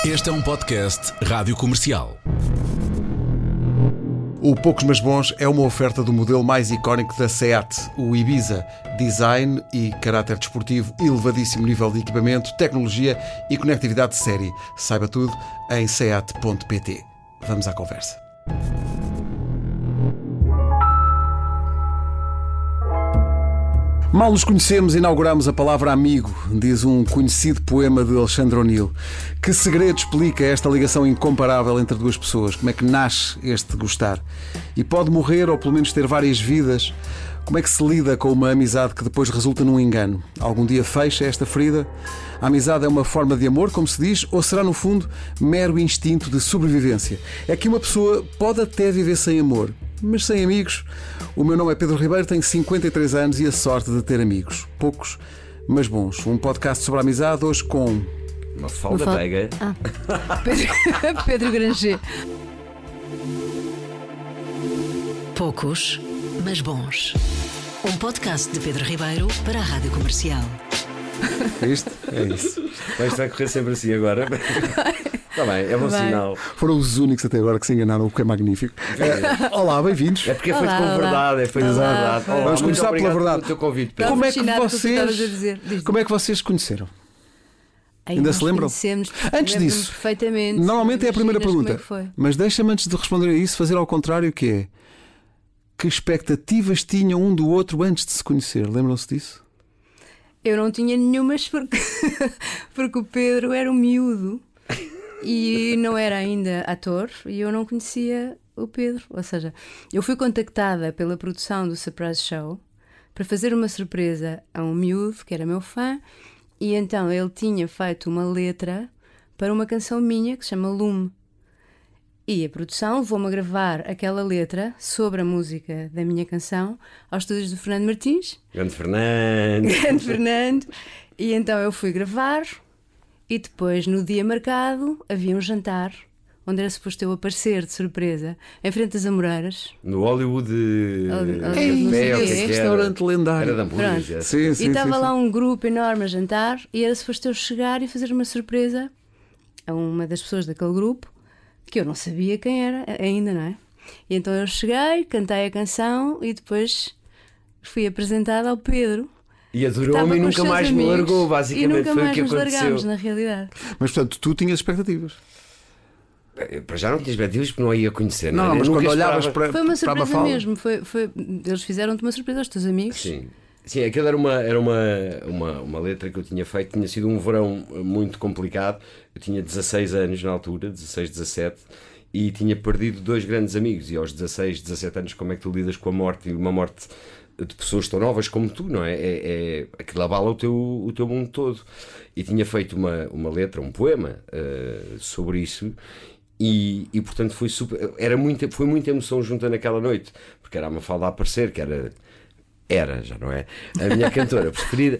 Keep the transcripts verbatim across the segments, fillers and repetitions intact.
Este é um podcast Rádio Comercial. O Poucos Mas Bons é uma oferta do modelo mais icónico da SEAT, o Ibiza. Design e caráter desportivo, elevadíssimo nível de equipamento, tecnologia e conectividade de série. Saiba tudo em seat ponto pt. Vamos à conversa. Mal nos conhecemos, inauguramos a palavra amigo, diz um conhecido poema de Alexandre O'Neill. Que segredo explica esta ligação incomparável entre duas pessoas? Como é que nasce este gostar? E pode morrer ou pelo menos ter várias vidas? Como é que se lida com uma amizade que depois resulta num engano? Algum dia fecha esta ferida? A amizade é uma forma de amor, como se diz, ou será no fundo mero instinto de sobrevivência? É que uma pessoa pode até viver sem amor, mas sem amigos. O meu nome é Pedro Ribeiro, tenho cinquenta e três anos e a sorte de ter amigos. Poucos, mas bons. Um podcast sobre a amizade, hoje com... Mafalda Veiga. Ah. Pedro, Pedro Granger. Poucos, mas bons. Um podcast de Pedro Ribeiro para a Rádio Comercial. Isto? É isso. Mas vai correr sempre assim agora. Está bem, é bom Vai. sinal. Foram os únicos até agora que se enganaram, o que é magnífico. É, olá, bem-vindos. É porque é feito Olá, com olá. verdade, é feito com Olá, verdade. vai. Olá, Vamos muito começar pela obrigado verdade. pelo teu convite, Pedro. Como é que fascinado com o que tu estavas a vocês, dizer. Diz, como é que vocês se conheceram? Ai, Ainda nós se lembram? conhecemos, Antes lembro-me disso, perfeitamente. Normalmente é a primeira Imaginas pergunta, como é que foi? mas deixa-me antes de responder a isso fazer ao contrário, que é: que expectativas tinham um do outro antes de se conhecer? Lembram-se disso? Eu não tinha nenhumas porque, porque o Pedro era um miúdo e não era ainda ator e eu não conhecia o Pedro. Ou seja, eu fui contactada pela produção do Surprise Show para fazer uma surpresa a um miúdo que era meu fã, e então ele tinha feito uma letra para uma canção minha que se chama Lume. E a produção levou-me a gravar aquela letra sobre a música da minha canção aos estúdios do Fernando Martins. Grande Fernando. Grande Fernando. E então eu fui gravar e depois, no dia marcado, havia um jantar onde era suposto eu aparecer de surpresa em frente às Amoreiras. No Hollywood. Hollywood, eh, Ei, Café, ou o que é esse que era? restaurante lendário. Era de hambúrgueres. Sim, E sim, estava sim, lá sim. um grupo enorme a jantar e era suposto eu chegar e fazer uma surpresa a uma das pessoas daquele grupo que eu não sabia quem era ainda, não é? E então eu cheguei, cantei a canção e depois fui apresentada ao Pedro. E Estava adorou-me e com os nunca seus mais me amigos, largou, e basicamente. nunca Foi o mais que nos aconteceu. largámos, na realidade. Mas portanto, tu tinhas expectativas. Eu, Para já não tinha expectativas porque não a ia conhecer. Não, é? não, mas Nunca quando olhavas esperava- para, Foi uma para a surpresa Mafalda, mesmo. Foi, foi, eles fizeram-te uma surpresa aos teus amigos. Sim. Sim, aquilo era, uma, era uma, uma, uma letra que eu tinha feito. Tinha sido um verão muito complicado. Eu tinha dezasseis anos na altura, dezasseis, dezassete, e tinha perdido dois grandes amigos. E aos dezasseis, dezassete anos, como é que tu lidas com a morte? E uma morte de pessoas tão novas como tu, não é? É, é aquilo abala o teu, o teu mundo todo. E tinha feito uma, uma letra, um poema uh, sobre isso. E, e portanto foi super, era muita, foi muita emoção junta naquela noite, porque era a Mafalda a aparecer, que era, era, já não é? A minha cantora preferida.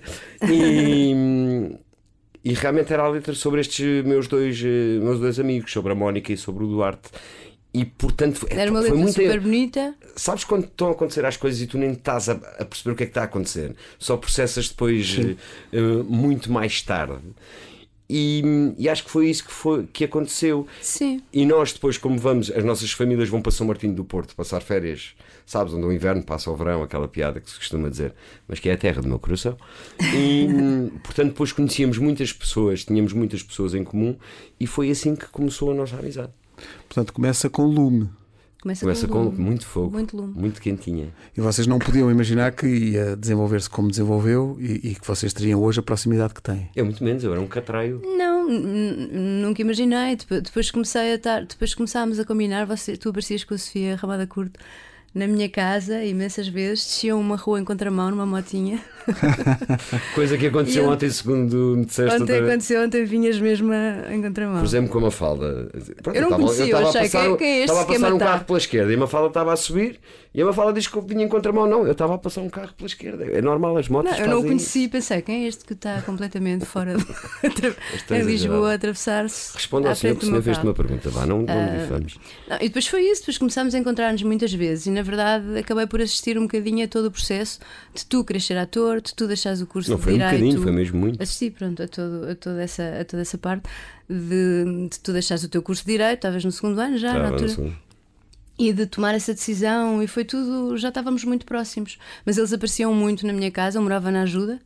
E, e realmente era a letra sobre estes meus dois, eh, meus dois amigos, sobre a Mónica e sobre o Duarte. E portanto Era uma foi letra muito. super bonita. Sabes quando estão a acontecer as coisas e tu nem estás a, a perceber o que é que está a acontecer, só processas depois uh, muito mais tarde. E, e acho que foi isso que, foi, que aconteceu. Sim. E nós depois, como vamos, as nossas famílias vão para São Martinho do Porto passar férias, sabes, onde o inverno passa o verão, aquela piada que se costuma dizer, mas que é a terra do meu coração. E portanto depois conhecíamos muitas pessoas, tínhamos muitas pessoas em comum, e foi assim que começou a nossa amizade. portanto, começa com lume. Começa, Começa com, com lume. muito fogo, Muito lume. muito quentinha. E vocês não podiam imaginar que ia desenvolver-se como desenvolveu e, e que vocês teriam hoje a proximidade que têm. Eu muito menos, eu era um catraio. Não, n- nunca imaginei. Depois, depois comecei a estar, depois começámos a combinar. Você, tu aparecias com a Sofia Ramada Curto na minha casa imensas vezes, desciam uma rua em contramão numa motinha. Coisa que aconteceu E eu- ontem, segundo me disseste. Ontem outra vez. aconteceu, ontem vinhas mesmo a- em contramão. Cruzei-me com a Mafalda. Pronto, Eu não estava- conhecia, eu estava a achei, passar, quem- quem é este estava a que quer passar um matar? carro pela esquerda e a Mafalda estava a subir e a Mafalda disse que eu vinha em contramão. Não, eu estava a passar um carro pela esquerda. É normal, as motos Não, eu não o fazem conheci e pensei, quem é este que está completamente fora de... Isto é em exagerado. Lisboa a atravessar-se? Responda ao à senhor, frente que o do meu senhor fez-te carro. uma pergunta. Vá, não, não Ah, me difamos. Não, e depois foi isso, depois começámos a encontrar-nos muitas vezes e na verdade acabei por assistir um bocadinho a todo o processo de tu querer ser ator, de tu deixares o curso Não de foi um Direito. bocadinho, foi mesmo muito. Assisti, pronto, a, todo, a, toda essa, a toda essa parte de, de tu deixares o teu curso de Direito, estavas no segundo ano já, na Estava no altura. segundo. E de tomar essa decisão, e foi tudo, já estávamos muito próximos. Mas eles apareciam muito na minha casa, eu morava na Ajuda.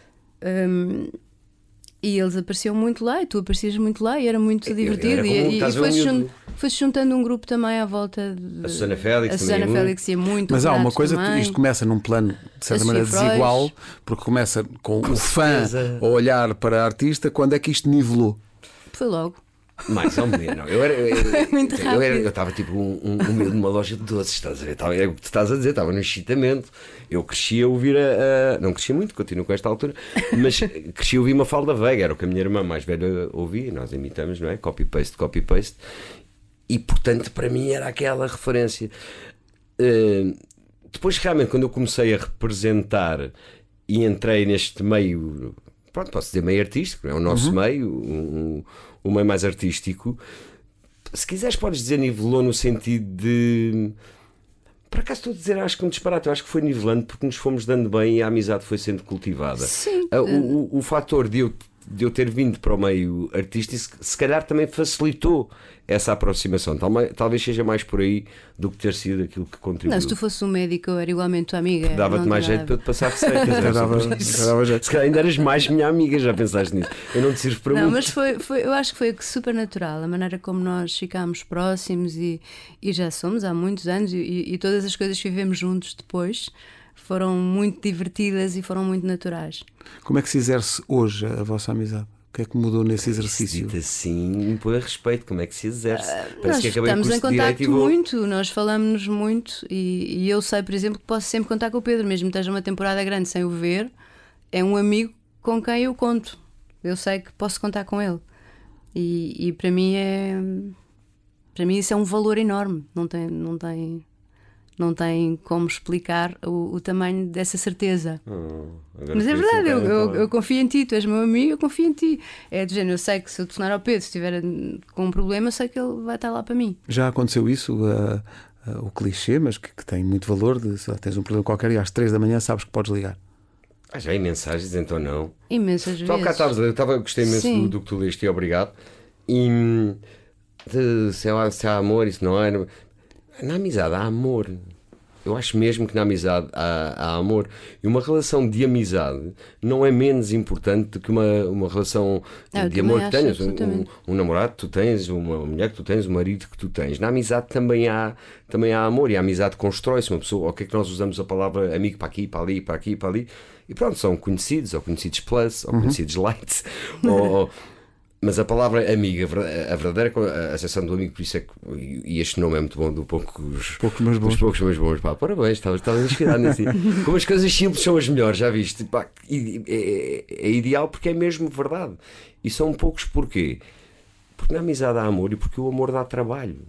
Hum, E eles apareciam muito lá, e tu aparecias muito lá, e era muito Eu- divertido. era como e e, estás e a ver foi-se um jun- miúdo. foi-se juntando um grupo também à volta de. A Susana Félix A também Susana é muito. Félix ia muito. Mas o há uma Renato coisa que também. isto começa num plano de certa A maneira Sofia Freud. desigual, porque começa com, o fã certeza. a olhar para a artista. Quando é que isto nivelou? Foi logo. Mais ou menos, não. Eu era. Eu, eu, Muito eu era- rápido. eu estava tipo um, um, um miúdo numa loja de doces, estás a ver? Estava, é o que tu estás a dizer, estava no excitamento. Eu crescia a ouvir a. a- não crescia muito, continuo com esta altura, mas crescia a ouvir Mafalda Veiga, era o que a minha irmã mais velha ouvia, nós imitamos, não é? Copy-paste, copy-paste. E portanto, para mim era aquela referência. Uh, depois, realmente, quando eu comecei a representar e entrei neste meio, pronto, posso dizer meio artístico, é o nosso meio, um, um meio mais artístico. Se quiseres, podes dizer nivelou no sentido de. Por acaso estou a dizer, acho que um disparate, eu acho que foi nivelando porque nos fomos dando bem e a amizade foi sendo cultivada. Sim. Ah, O, o, o fator de eu, de eu ter vindo para o meio artístico, se, se calhar também facilitou essa aproximação. Talvez, talvez seja mais por aí do que ter sido aquilo que contribuiu. Não, se tu fosses um médico, eu era igualmente tua amiga. Dava-te não mais te jeito para eu dava. te passar receitas. era só Dava- por isso. dava jeito. Se calhar ainda eras mais minha amiga, já pensaste nisso. Eu não te sirvo para Não, muito. mas foi, foi, eu acho que foi super natural a maneira como nós ficámos próximos e, e já somos há muitos anos, e, e todas as coisas que vivemos juntos depois foram muito divertidas e foram muito naturais. Como é que se exerce hoje a vossa amizade? O que é que mudou nesse exercício? Dito assim, impõe a respeito. Como é que se exerce? Parece Nós que acabei o estamos curso em de Direito contacto e vou... muito, nós falamos-nos muito, e, e eu sei, por exemplo, que posso sempre contar com o Pedro, mesmo que esteja uma temporada grande sem o ver, é um amigo com quem eu conto. Eu sei que posso contar com ele. E, e para mim é. Para mim isso é um valor enorme. Não tem, não tem, não tem como explicar o, o tamanho dessa certeza. Oh, agora Mas é fiquei verdade, eu, assim, eu, cara, eu confio em ti, tu és meu amigo, eu confio em ti. É do género, eu sei que se eu telefonar ao Pedro, se estiver com um problema, eu sei que ele vai estar lá para mim. Já aconteceu isso, uh, uh, o clichê, mas que, que tem muito valor, de sei lá, tens um problema qualquer e às três da manhã sabes que podes ligar. Ah, já há mensagens, então não. Imensas Tu há bocado vezes. estavas a ler, eu estava, gostei imenso Sim. do, do que tu leste e obrigado. E hum, de, se, há, se há amor, isso não é. Na amizade há amor. Eu acho mesmo que na amizade há, há amor. E uma relação de amizade não é menos importante do que uma, uma relação Ah, eu de também amor que acho, tenhas. Um, absolutamente. um namorado que tu tens, uma mulher que tu tens, um marido que tu tens. Na amizade também há, também há amor. E a amizade constrói-se. Uma pessoa, o que é que nós usamos a palavra amigo para aqui, para ali, para aqui, para ali. E pronto, são conhecidos, ou conhecidos plus, ou conhecidos light. ou, ou- Mas a palavra amiga, a verdadeira acessão do amigo, por isso é que. E este nome é muito bom, do poucos. Poucos mas bons. Dos poucos mas bons. Pá, parabéns, estavas estavas inspirado nesse. Como as coisas simples são as melhores, já viste? Pá, e- é, é ideal porque é mesmo verdade. E são poucos porquê? Porque na amizade há amor e porque o amor dá trabalho.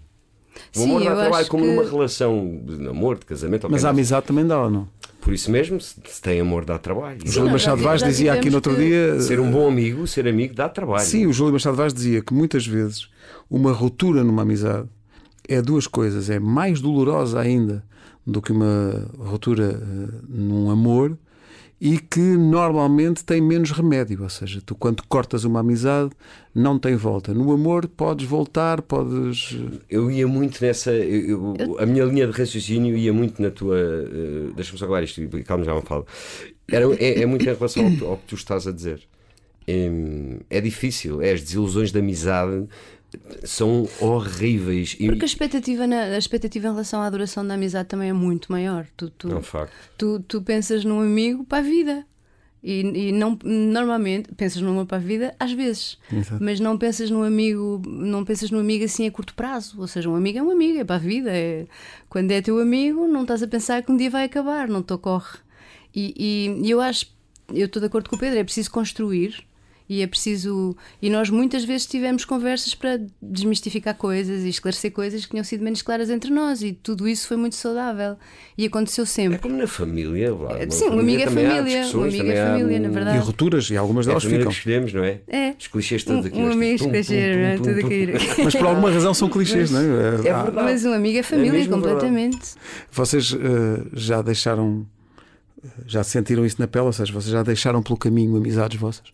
O Sim, amor dá eu trabalho, acho como que- numa relação de namoro, de casamento. ou Mas que a é. amizade também dá ou não? Por isso mesmo, se, se tem amor, dá trabalho. O Júlio Não, Machado já- Vaz já dizia aqui no tivemos outro que- dia. Ser um bom amigo, ser amigo, dá trabalho. Sim, o Júlio Machado Vaz dizia que muitas vezes uma ruptura numa amizade é duas coisas, é mais dolorosa ainda do que uma ruptura eh, num amor, e que normalmente tem menos remédio. Ou seja, tu quando cortas uma amizade não tem volta. No amor podes voltar, podes. Eu ia muito nessa. eu- eu- a minha linha de raciocínio ia muito na tua. Uh, Deixa-me só acabar isto, e calma, já me falo. Era, é, é muito em relação ao, que tu- ao que tu estás a dizer. É, é difícil, é, as desilusões de amizade são horríveis. E, Porque a expectativa, na, a expectativa em relação à duração da amizade também é muito maior. Tu, tu, não, facto. tu, tu pensas num amigo para a vida. E, e não, normalmente pensas num amor para a vida às vezes, Exato. mas não pensas num amigo, não pensas num amigo assim a curto prazo. Ou seja, um amigo é um amigo, é para a vida. É, quando é teu amigo, não estás a pensar que um dia vai acabar, não te ocorre. E, e, e eu acho, eu estou de acordo com o Pedro, é preciso construir. E é preciso. E nós muitas vezes tivemos conversas para desmistificar coisas e esclarecer coisas que tinham sido menos claras entre nós, e tudo isso foi muito saudável. E aconteceu sempre. É como na família, uma Sim, um amigo é família, um amigo é família, na verdade. E rupturas, e algumas delas é a família ficam. que escolhemos, não é? É. Os clichês todos aqui. Um amigo Pum, clichê, pum, não é? pum, Tudo a pum, cair. Mas por alguma razão são clichês, não é? É Ah, verdade. Mas um amigo é família, mesmo completamente. Vocês uh, já deixaram, já sentiram isso na pele? Ou seja, vocês já deixaram pelo caminho amizades vossas?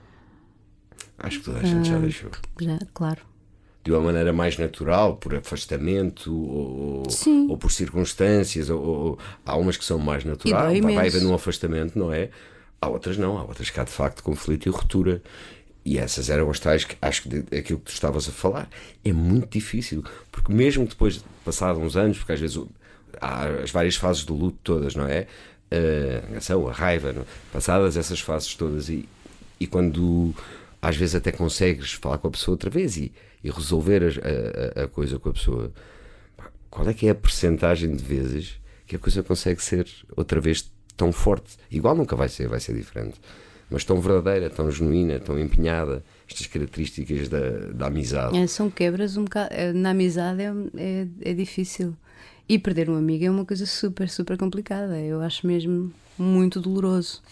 Acho que toda a gente já deixou. Já, claro. De uma maneira mais natural, por afastamento ou, Sim. ou por circunstâncias. Ou, ou, há umas que são mais naturais, dói vai, vai imenso. havendo um afastamento, não é? Há outras não, há outras que há de facto conflito e ruptura. E essas eram as tais que acho que de, aquilo que tu estavas a falar é muito difícil, porque mesmo depois de passados uns anos, porque às vezes há as várias fases do luto todas, não é? A negação, a raiva, não? Passadas essas fases todas, e, e quando às vezes até consegues falar com a pessoa outra vez e, e resolver a, a, a coisa com a pessoa, qual é que é a percentagem de vezes que a coisa consegue ser outra vez tão forte? Igual nunca vai ser, vai ser diferente, mas tão verdadeira, tão genuína, tão empenhada, estas características da, da amizade. É, são quebras um bocado. Na amizade é, é, é difícil. E perder um amigo é uma coisa super, super complicada. Eu acho mesmo muito doloroso.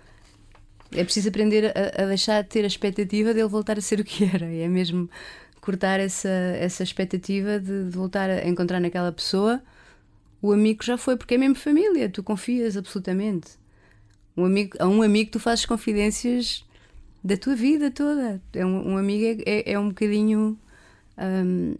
É preciso aprender a, a deixar de ter a expectativa dele voltar a ser o que era. É mesmo cortar essa, essa expectativa de, de voltar a encontrar naquela pessoa o amigo que já foi, porque é mesmo família, tu confias absolutamente. Um amigo, a um amigo tu fazes confidências da tua vida toda. É um, um amigo é, é, é um bocadinho hum,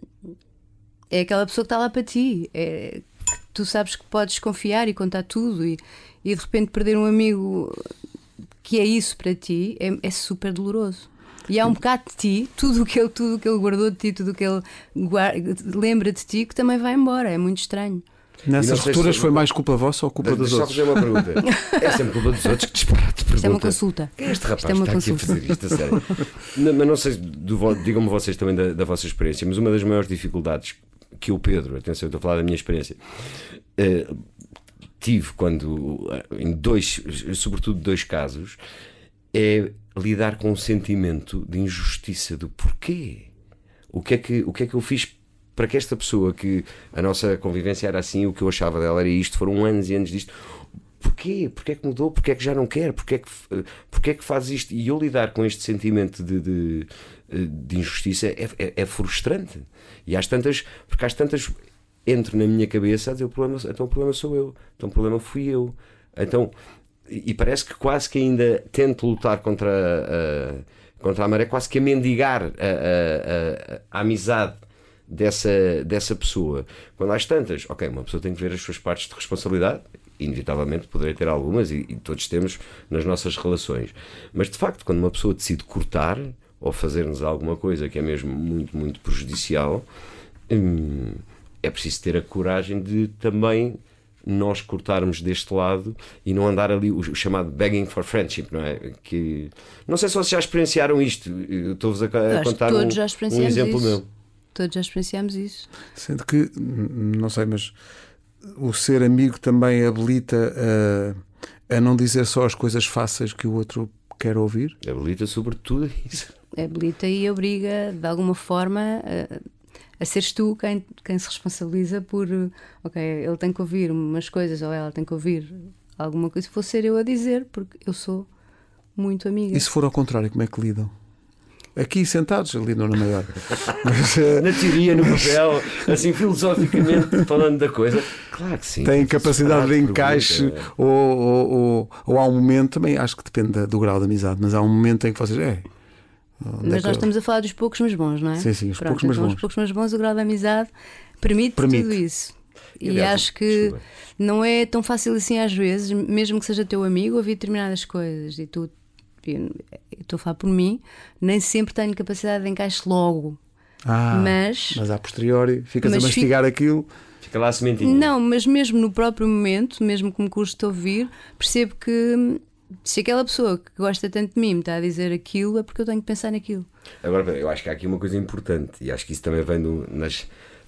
é aquela pessoa que está lá para ti, é, tu sabes que podes confiar e contar tudo, e, e de repente perder um amigo que é isso para ti é, é super doloroso. E há um bocado de ti, tudo o que ele, tudo o que ele guardou de ti, tudo o que ele guarda, lembra de ti, que também vai embora. É muito estranho. Nessas rupturas se... foi mais culpa vossa ou culpa dos outros? Deixa-me fazer uma pergunta. É sempre culpa dos outros, que disparate pergunta. Isto é uma consulta. Quem é este rapaz Isto é uma está consulta. aqui a fazer isto, a sério? não, mas não sei, digam-me vocês também da, da vossa experiência, mas uma das maiores dificuldades que o Pedro, atenção, eu estou a falar da minha experiência, uh, tive quando, em dois, sobretudo dois casos, é lidar com o sentimento de injustiça do porquê. O que é que, o que é que eu fiz para que esta pessoa, que a nossa convivência era assim, o que eu achava dela era isto, foram anos e anos disto, porquê? Porquê é que mudou? Porquê é que já não quer? Porquê é que, porquê é que faz isto? E eu lidar com este sentimento de, de, de injustiça é, é, é frustrante. E às tantas, porque às tantas entro na minha cabeça a dizer, o problema, então o problema sou eu, então o problema fui eu. Então, e parece que quase que ainda tento lutar contra a, contra a maré, quase que a mendigar a, a, a, a amizade dessa, dessa pessoa. Quando às tantas, ok, uma pessoa tem que ver as suas partes de responsabilidade, inevitavelmente poderei ter algumas, e, e todos temos nas nossas relações, mas de facto quando uma pessoa decide cortar ou fazer-nos alguma coisa que é mesmo muito, muito prejudicial, hum, é preciso ter a coragem de também nós cortarmos deste lado e não andar ali o chamado begging for friendship, não é? Que, não sei se vocês já experienciaram isto. Eu estou-vos a, a contar um, um exemplo isso. meu. Todos já experienciamos isso. Sendo que, não sei, mas o ser amigo também habilita a, a não dizer só as coisas fáceis que o outro quer ouvir? Habilita sobretudo isso. Habilita e obriga, de alguma forma, a, a seres tu quem, quem se responsabiliza por, ok, ele tem que ouvir umas coisas ou ela tem que ouvir alguma coisa, vou ser eu a dizer, porque eu sou muito amiga. E se for ao contrário, como é que lidam? Aqui sentados, ali não na maior. Mas, uh... na teoria, no papel, assim filosoficamente falando da coisa, claro que sim. Tem capacidade de encaixe, é. ou, ou, ou, ou há um momento, também acho que depende do grau de amizade, mas há um momento em que vocês. É, mas nós estamos a falar dos poucos mas bons, não é? Sim, sim, os Pronto, poucos mas então, bons. Os poucos mas bons, o grau de amizade permite, permite. tudo isso. E, e aliás, acho que desculpa. Não é tão fácil assim às vezes, mesmo que seja teu amigo, ouvir determinadas coisas e tu. Eu estou a falar por mim, nem sempre tenho capacidade de encaixe logo. Ah, mas, mas a posteriori ficas a mastigar fico... aquilo. Fica lá a sementinha. Não, mas mesmo no próprio momento, mesmo que me custe ouvir, percebo que se aquela pessoa que gosta tanto de mim me está a dizer aquilo, é porque eu tenho que pensar naquilo. Agora, eu acho que há aqui uma coisa importante, e acho que isso também vem do, nas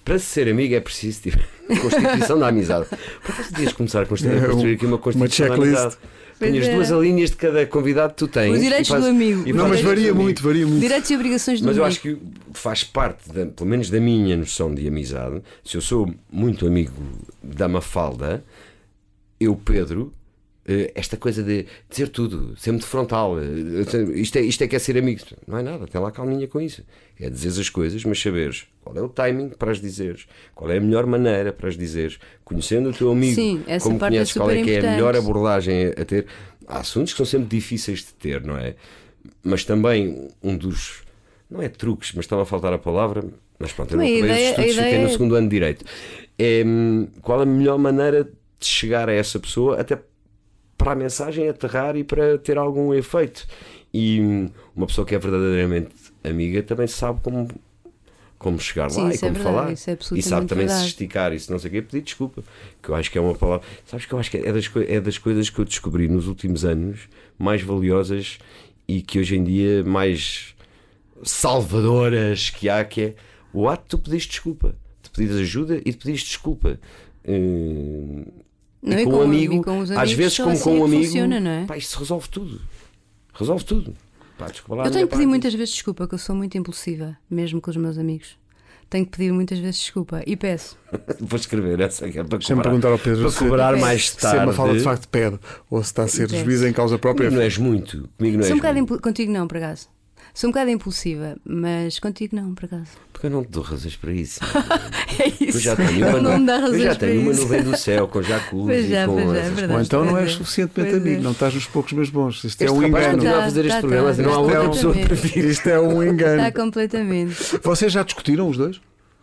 para ser amigo é preciso tipo, constituição da amizade. Por acaso devias começar a construir, a construir aqui uma constituição uma da amizade. Tinhas é. duas linhas de cada convidado que tu tens. Os direitos faz, do amigo. e Não, faz- mas varia muito, varia muito. Direitos e obrigações do Mas eu amigo. acho que faz parte, da, pelo menos da minha noção de amizade. Se eu sou muito amigo da Mafalda, eu, Pedro, eh, esta coisa de dizer tudo, ser muito frontal, eh, isto é, isto é que é ser amigo. Não é nada, tem lá calminha com isso. É dizer as coisas, mas saberes qual é o timing para as dizeres, qual é a melhor maneira para as dizeres, conhecendo o teu amigo, Sim, essa como parte é conheces qual é super que é a importante. melhor abordagem a ter. Há assuntos que são sempre difíceis de ter, não é? Mas também um dos, não é truques, mas estava a faltar a palavra, mas pronto, eu não A acabei os ideia- a estudos, fiquei ideia no é- segundo ano de Direito. É, hum, qual a melhor maneira de chegar a essa pessoa, até para a mensagem aterrar e para ter algum efeito? E hum, uma pessoa que é verdadeiramente amiga também sabe como, como chegar Sim, lá e isso é como verdade, falar. isso é E absolutamente sabe também verdade. se esticar e se não sei o quê, pedir desculpa. Que eu acho que é uma palavra. Sabes que eu acho que é das, coi- é das coisas que eu descobri nos últimos anos mais valiosas e que hoje em dia mais salvadoras que há, que é o ato de tu pedires desculpa, de pedires ajuda e de pedires desculpa. Hum, Não, e e com com- um amigo, e com os às amigos vezes, só como assim com é um que amigo, funciona, não é? pá, isto resolve tudo. Resolve tudo. Pá, desculpa lá, Eu a tenho minha que pedir parte. muitas vezes desculpa, que eu sou muito impulsiva, mesmo com os meus amigos. Tenho que pedir muitas vezes desculpa e peço. Vou escrever essa que é para Deixa-me cobrar, perguntar ao Pedro para se- cobrar se- mais Se é tarde. uma fala de facto pede ou se está a ser Pede. juiz em causa própria. Comigo não és muito. Comigo não Sou és um bocado muito. impu- contigo não, por acaso. Sou um bocado impulsiva, mas contigo não, por acaso. Porque eu não te dou razões para isso. É Eu isso. já tenho uma, Não me dá eu razões já para tenho uma isso. nuvem do céu com jacuzzi Pois já, e com pois já, é essas verdade. Ou então não Pois és é. suficientemente Pois amigo, é. não estás nos poucos mas bons. Isto Este é um rapaz engano. continua a fazer Tá, este tá, programa, tá. não há Está outra pessoa para completamente. vir. Isto é um engano. Está completamente. Vocês já discutiram os dois?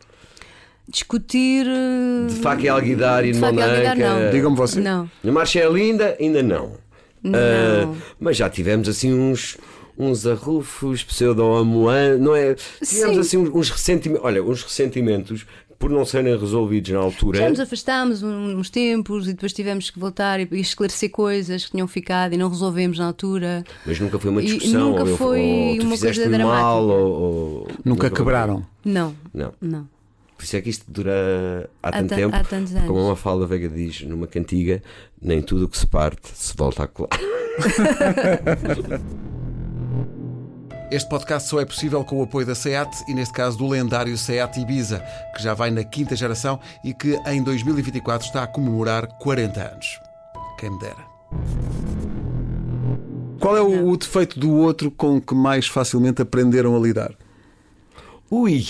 Discutir. eh, De faca e alguidar e de de mão faca e na alguidar, anca. não. Digam-me vocês. Não. A marcha é linda? Ainda não. Não. Ah, mas já tivemos assim uns, uns arrufos, pseudo-amoan, não é? Tivemos Sim. assim uns, uns ressentimentos, olha, uns ressentimentos por não serem resolvidos na altura. Já nos afastámos um- uns tempos e depois tivemos que voltar e e esclarecer coisas que tinham ficado e não resolvemos na altura. Mas nunca foi uma E discussão, nunca ou, eu- foi ou tu uma coisa fizeste-me mal, dramática. ou, ou- Nunca quebraram. Não, Não. não. Por isso é que isto dura há tanto ta- tempo. há tantos anos. Como a Mafalda Veiga diz numa cantiga, nem tudo o que se parte se volta a colar. Este podcast só é possível com o apoio da SEAT e, neste caso, do lendário SEAT Ibiza, que já vai na quinta geração e que em dois mil e vinte e quatro está a comemorar quarenta anos. Quem me dera. Qual é o, o defeito do outro com que mais facilmente aprenderam a lidar? Ui!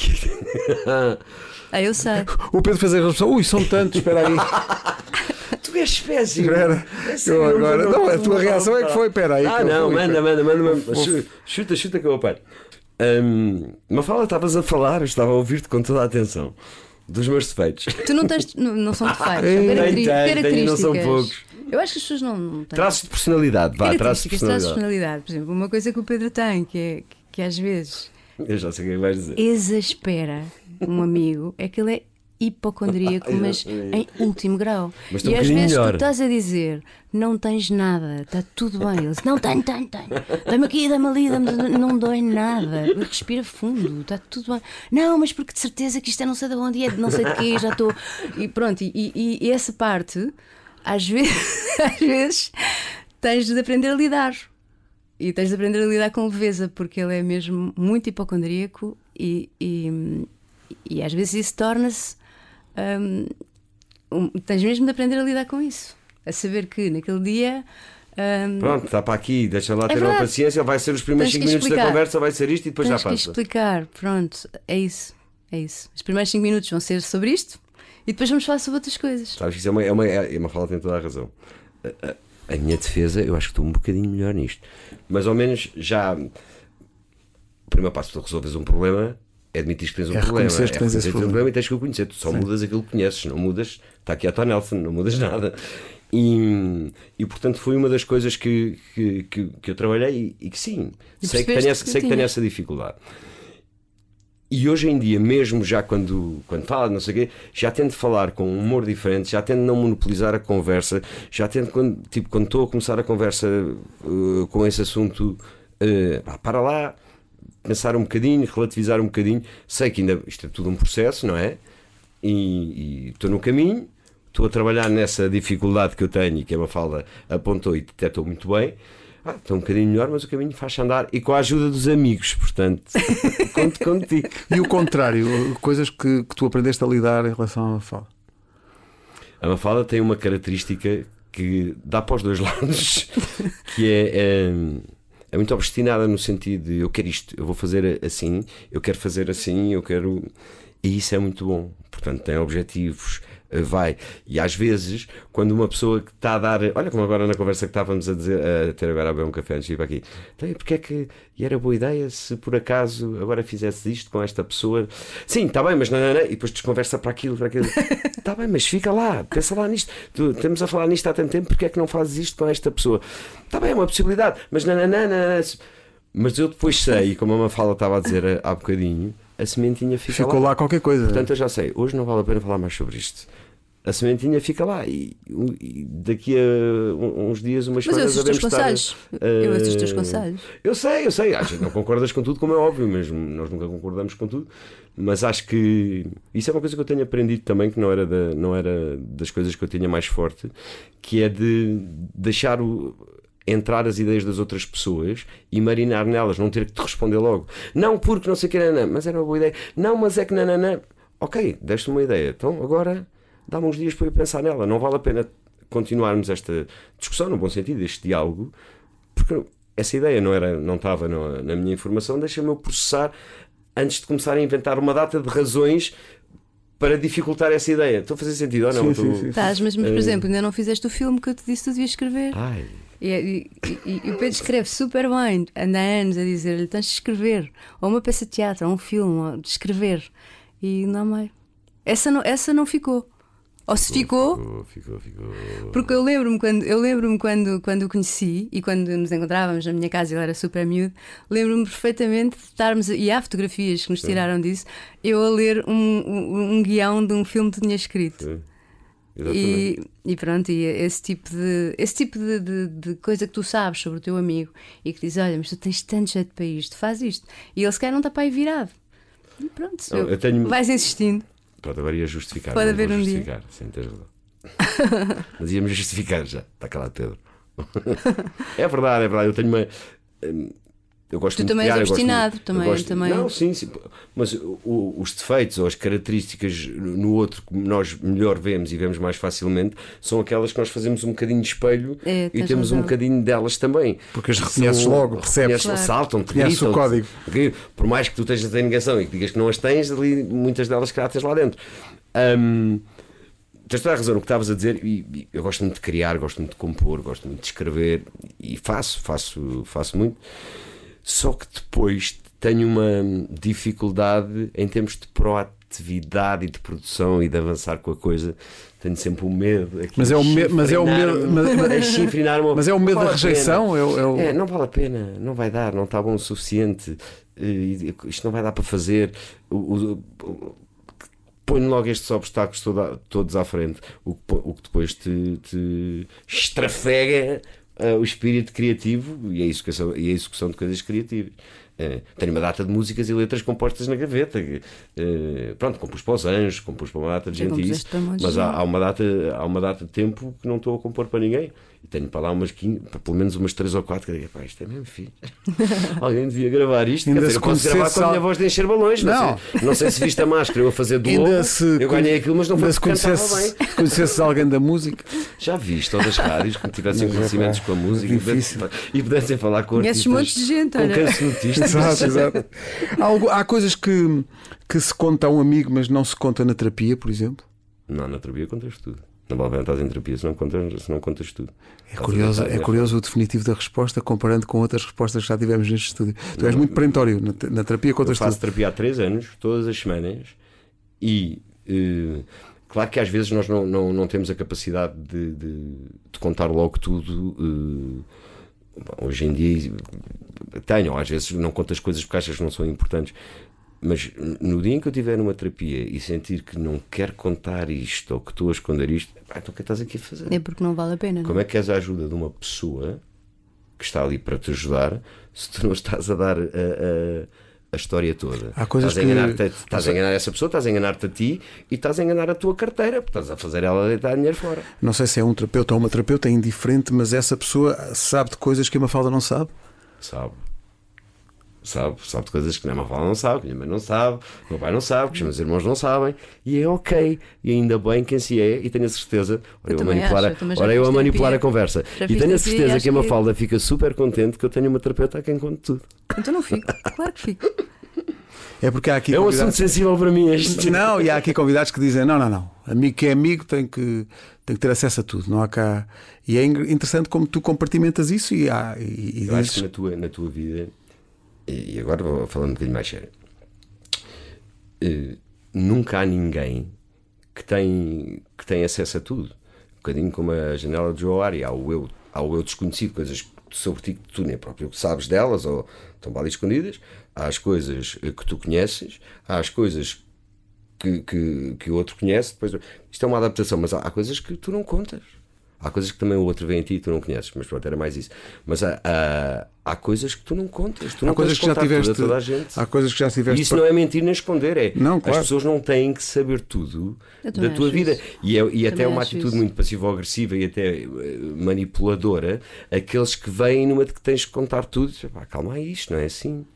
Ah, eu sei. O Pedro fez a resolução. Ui, são tantos, espera aí. Tu és péssimo! Espera. É sério, Eu agora. Não, a tua não- reação é que foi. Espera aí. Ah, que eu não, fui. manda, manda, manda, manda. Chu- Chuta, chuta que eu apanho. Hum, Mafalda, estavas a falar, eu estava a ouvir-te com toda a atenção dos meus defeitos. Tu não tens. Não, não são defeitos, são Tenho, caracteri- tenho, tenho, não são características. poucos. Eu acho que as pessoas não, não têm. Traços de personalidade, vá, traços de Características, traços de personalidade. personalidade. Por exemplo, uma coisa que o Pedro tem, que é que, que às vezes Eu já sei o que é que vais dizer. exaspera um amigo, é que ele é hipocondríaco, mas em último grau. Mas estou E um às bocadinho vezes melhor. tu estás a dizer não tens nada, está tudo bem. Ele diz, não tenho, tenho, tenho. Dá-me aqui, dá-me ali, dá-me... não dói nada. Respira fundo, está tudo bem. Não, mas porque de certeza que isto é não sei de onde é, de não sei de quê, já estou. E pronto, e, e, e essa parte, às vezes, às vezes tens de aprender a lidar. E tens de aprender a lidar com leveza, porque ele é mesmo muito hipocondríaco e, e, e às vezes isso torna-se. hum, um, tens mesmo de aprender a lidar com isso. A saber que naquele dia. hum, Pronto, está para aqui, deixa lá ter uma verdade. paciência, vai ser os primeiros Tens cinco que minutos da explicar. conversa, vai ser isto e depois tens já que passa. explicar. Pronto, é isso. É isso. Os primeiros cinco minutos vão ser sobre isto e depois vamos falar sobre outras coisas. Sabes que isso é uma, é uma, é uma fala, tem toda a razão. A, a- a minha defesa, eu acho que estou um bocadinho melhor nisto. Mas ao menos já. O primeiro passo para resolveres um problema é admitir que tens um É problema. reconhecer que tens esse reconhecer que problema. e tens que o conhecer. Tu só mudas aquilo que conheces, não mudas. Está aqui a tua Nelson, não mudas nada. E, e portanto foi uma das coisas que, que, que, que eu trabalhei e, e que sim, E sei que, percebeste tenho essa, que sei que tenho tinhas. essa dificuldade. E hoje em dia, mesmo já quando, quando falo, não sei o quê, já tento falar com um humor diferente, já tento não monopolizar a conversa, já tento, quando, tipo, quando estou a começar a conversa uh, com esse assunto, uh, pá, para lá, pensar um bocadinho, relativizar um bocadinho. Sei que ainda isto é tudo um processo, não é? e estou no caminho, estou a trabalhar nessa dificuldade que eu tenho e que a Mafalda apontou e detectou muito bem. Ah, estou um bocadinho melhor, mas o caminho faz-se andar e com a ajuda dos amigos, portanto, conto contigo. E o contrário, coisas que, que tu aprendeste a lidar em relação à Mafalda? A Mafalda tem uma característica que dá para os dois lados, que é, é, é muito obstinada no sentido de eu quero isto, eu vou fazer assim, eu quero fazer assim, eu quero... E isso é muito bom. Portanto, tem objetivos, vai. E às vezes, quando uma pessoa que está a dar... Olha como agora na conversa que estávamos a, dizer, a ter agora a beber um café antes de ir para aqui. Então, porque é que... E era boa ideia se por acaso agora fizesse isto com esta pessoa? Sim, está bem, mas não, não, não. E depois desconversa para aquilo, para aquilo. Está bem, mas fica lá, pensa lá nisto. Tu, estamos a falar nisto há tanto tempo, porque é que não fazes isto com esta pessoa? Está bem, é uma possibilidade, mas não, não, não, não. Mas eu depois sei, como a Mafalda estava a dizer há bocadinho, a sementinha fica Ficou lá. lá qualquer coisa. Portanto, eu já sei, hoje não vale a pena falar mais sobre isto. A sementinha fica lá e, e daqui a uns dias umas mas coisas eu ouço os teus conselhos. Uh, eu ouço os teus conselhos. Eu sei, eu sei. Acho que não concordas com tudo, como é óbvio mesmo. Nós nunca concordamos com tudo. Mas acho que isso é uma coisa que eu tenho aprendido também, que não era, da, não era das coisas que eu tinha mais forte, que é de deixar o... entrar as ideias das outras pessoas e marinar nelas, não ter que te responder logo. Não, porque não sei o que, não, mas era uma boa ideia. Não, mas é que não, não, não. Ok, deste uma ideia. Então agora dá-me uns dias para eu pensar nela. Não vale a pena continuarmos esta discussão, no bom sentido, este diálogo, porque essa ideia não, era, não estava na, na minha informação. Deixa-me eu processar antes de começar a inventar uma data de razões para dificultar essa ideia. Estou a fazer sentido ou não? Sim, Estou... sim, sim. Estás, mas, mas por Uh... exemplo, ainda não fizeste o filme que eu te disse que tu devias escrever. Ai... E, e, e, e o Pedro escreve super bem, anda há anos a dizer-lhe: tens de escrever, ou uma peça de teatro, ou um filme, ou de escrever. E não, mãe, essa não, essa não ficou. Ou se ficou, ficou, ficou, ficou. Porque eu lembro-me quando, eu lembro-me quando, quando o conheci e quando nos encontrávamos na minha casa, ele era super miúdo. Lembro-me perfeitamente de estarmos, e há fotografias que nos tiraram disso, eu a ler um, um, um guião de um filme que tinha escrito. Sim. E, e pronto, e esse tipo, de, esse tipo de, de, de coisa que tu sabes sobre o teu amigo e que diz: olha, mas tu tens tanto jeito para isto, faz isto. E ele se calhar não está para aí virado. E pronto, não, eu tenho... vais insistindo. Pronto, agora ia justificar. Pode haver um justificar, dia. Sim, tens razão. Mas íamos justificar já. Está calado, Pedro. É verdade, é verdade. Eu tenho uma. Eu gosto tu muito também de criar, és obstinado, muito, também, gosto... também. Não, sim, sim. Mas o, os defeitos ou as características no outro que nós melhor vemos e vemos mais facilmente são aquelas que nós fazemos um bocadinho de espelho é, e temos razão. um bocadinho delas também. Porque as reconheces são, logo, percebes? Claro. Saltam-te, conheces o código. Por mais que tu estejas a negação e que digas que não as tens, ali muitas delas que tens lá dentro. Hum, tens toda a razão no que estavas a dizer. E, e eu gosto muito de criar, gosto muito de compor, gosto muito de escrever e faço, faço, faço muito. Só que depois tenho uma dificuldade em termos de proatividade e de produção e de avançar com a coisa. Tenho sempre o medo. Mas é o, me mas é o medo. Mas, mas é o medo vale da rejeição? É o, é o... É, não vale a pena, não vai dar, não está bom o suficiente. Isto não vai dar para fazer. O, o, o, Põe logo estes obstáculos todo, todos à frente, o, o que depois te, te estrafega uh, o espírito criativo e a execução, e a execução de coisas criativas. Uh, tenho uma data de músicas e letras compostas na gaveta. Uh, pronto, compus para os Anjos, compus para uma data de gente isso, mas há, há, uma data, há uma data de tempo que não estou a compor para ninguém. E tenho para lá umas quinze, pelo menos umas três ou quatro que eu digo: pá, isto é mesmo fixe. Alguém devia gravar isto. Quer dizer, eu posso gravar com a minha voz de encher balões. Não, não sei, não sei se viste a máscara eu a fazer do lobo. Eu ganhei aquilo, mas não foi porque cantava bem. Se conhecesses alguém da música, já viste todas as rádios que tivessem conhecimentos com a música é e pudessem falar com artistas. Conheces montes de gente, com cancionistas. Exato, exato. Há, há coisas que, que se conta a um amigo, mas não se conta na terapia, por exemplo? Não, na terapia contas tudo. Não vale a pena estás em terapia se não contas, se não contas tudo. É curioso, é curioso o definitivo da resposta comparando com outras respostas que já tivemos neste estúdio. Tu és muito perentório na, na terapia, contas tudo. Eu faço terapia há três anos, todas as semanas, e uh, claro que às vezes nós não, não, não temos a capacidade de, de, de contar logo tudo. Uh, hoje em dia tenho, às vezes não conto as coisas porque achas que não são importantes. Mas no dia em que eu estiver numa terapia e sentir que não quero contar isto ou que estou a esconder isto, pá, então o que estás aqui a fazer? É porque não vale a pena. Não? Como é que queres a ajuda de uma pessoa que está ali para te ajudar se tu não estás a dar a, a, a história toda. Há coisas estás a enganar, que... estás a enganar essa pessoa, estás a enganar-te a ti e estás a enganar a tua carteira, porque estás a fazer ela deitar dinheiro fora. Não sei se é um terapeuta ou uma terapeuta, é indiferente, mas essa pessoa sabe de coisas que a Mafalda não sabe? Sabe. Sabe, sabe de coisas que a Mafalda não sabe, que a minha mãe não sabe, que o meu pai não sabe, que os meus irmãos não sabem, e é ok, e ainda bem quem se é, e tenho a certeza, ora eu, eu, manipular, acho, eu, ora eu a manipular a conversa, e tenho a certeza que a Mafalda que... fica super contente que eu tenho uma terapeuta a quem conto tudo. Então não fico, claro que fico. É porque há aqui é um convidados... assunto sensível para mim este. Não, e há aqui convidados que dizem: não, não, não, amigo que é amigo tem que, tem que ter acesso a tudo, não há cá. E é interessante como tu compartimentas isso e há. E, e eu dizes... acho que na tua, na tua vida. E agora vou falando um bocadinho mais sério. Uh, nunca há ninguém que tem, que tem acesso a tudo. Um bocadinho como a janela de Joe Ari, há o eu, há o eu desconhecido, coisas sobre ti que tu nem próprio sabes delas ou estão bem escondidas. Há as coisas que tu conheces, há as coisas que, que, que o outro conhece. Depois, isto é uma adaptação, mas há, há coisas que tu não contas. Há coisas que também o outro vê em ti e tu não conheces, mas pronto, era mais isso. Mas há, há, há coisas que tu não contas, tu não há coisas que já tiveste, tudo a toda a gente. Há coisas que já tiveste. E isso não é mentir nem esconder, é. Não, claro. As pessoas não têm que saber tudo da tua vida. Isso. E, é, e até é uma atitude isso. muito passivo-agressiva e até manipuladora, aqueles que vêm numa de que tens que contar tudo. Pá, calma aí, isto não é assim.